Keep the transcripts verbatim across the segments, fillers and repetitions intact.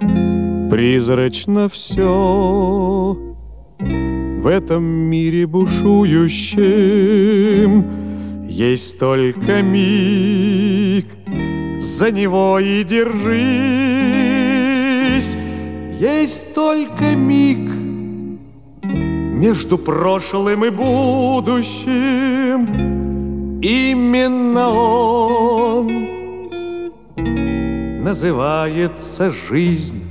Призрачно все в этом мире бушующем. Есть только миг, за него и держись. Есть только миг между прошлым и будущим. Именно он называется жизнь.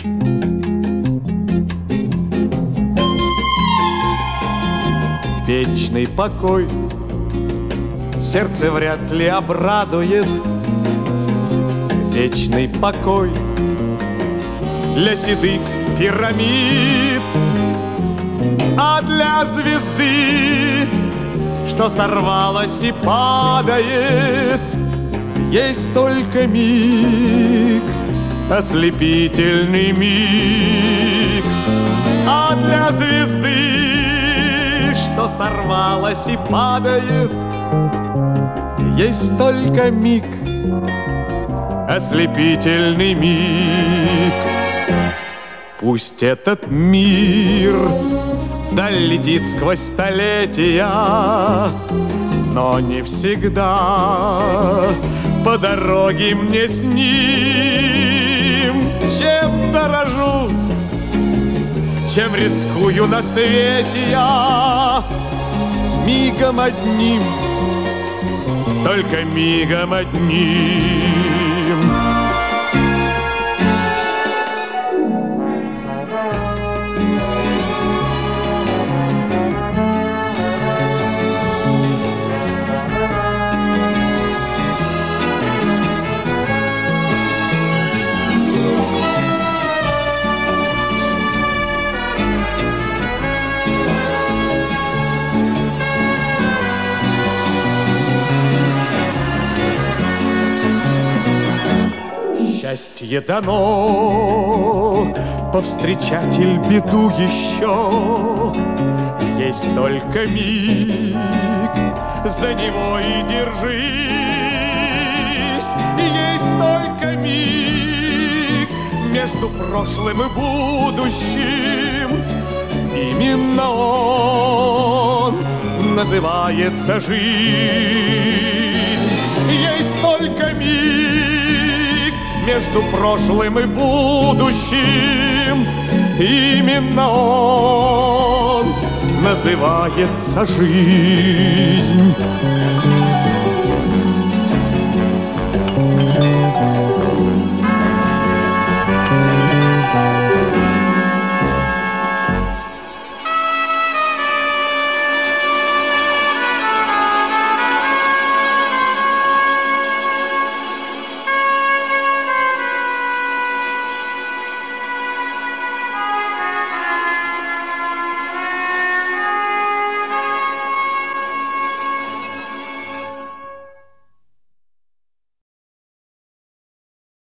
Вечный покой сердце вряд ли обрадует. Вечный покой для седых пирамид, а для звезды, что сорвалась и падает, есть только миг, ослепительный миг. А для звезды, что сорвалась и падает, есть только миг, ослепительный миг. Пусть этот мир вдаль летит сквозь столетия, но не всегда по дороге мне с ним. Чем дорожу, чем рискую на свете я, мигом одним, только мигом одним. Счастье дано повстречать иль беду еще. Есть только миг, за него и держись. Есть только миг между прошлым и будущим. Именно он называется жизнь. Есть только миг между прошлым и будущим. Именно он называется жизнь.